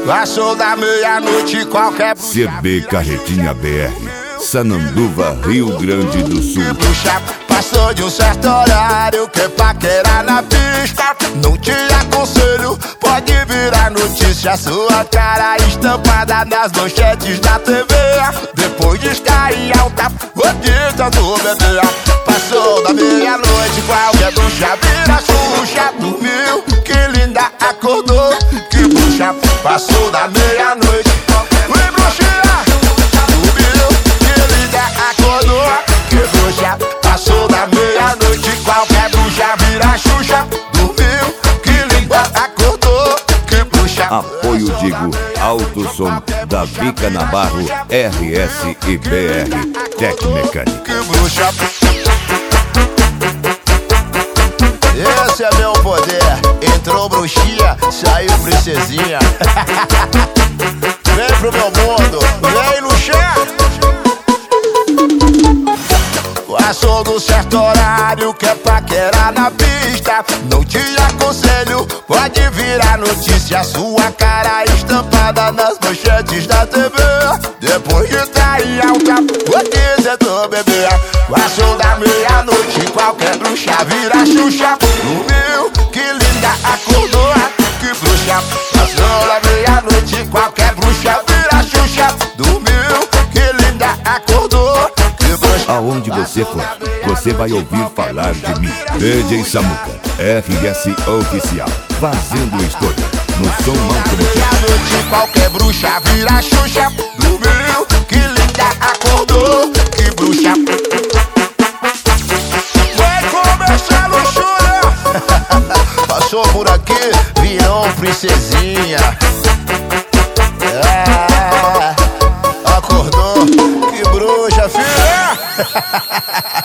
Passou da meia-noite qualquer CB Carretinha BR, Sananduva, Rio Grande do Sul. bruxa passou de um certo horário que paquerar na pista. Não te aconselho, pode virar notícia. Sua cara estampada nas manchetes da TV. Depois de estar em alta, de tanto beber. Passou da meia-noite, qualquer bruxa vira Xuxa. Dormiu, que linda, acordou, que bruxa. Passou da meia-noite, oi bruxinha. Dormiu, que linda, acordou, que bruxa. Passou da meia-noite, qualquer bruxa vira Xuxa. Dormiu, que linda, acordou, que bruxa. Apoio Digo, Alto Som, Davi Canabarro, RS e BR, Tecmecânica. Que bruxa. Esse é meu poder. Entrou bruxinha, saiu princesinha. Vem pro meu mundo, vem no chão. Passou do certo horário que é paquerar na pista. Não te aconselho, pode virar notícia. Sua cara estampada nas manchetes da TV. Depois de estar em alta, pode tentou beber. Passou da meia-noite, qualquer bruxa vira Xuxa. Dormiu, que linda, acordou, que bruxa. Passou da meia-noite, qualquer bruxa vira Xuxa. Dormiu, que linda, acordou, que bruxa. Aonde você for, você vai ouvir falar de mim. DJ Samuca, RS Oficial, fazendo história no som automotivo. Meia-noite, qualquer bruxa vira Xuxa. Dormiu, que linda, acordou, que bruxa. Vai começar a luxúria. Passou por aqui, virou princesinha. Acordou, que bruxa, filha.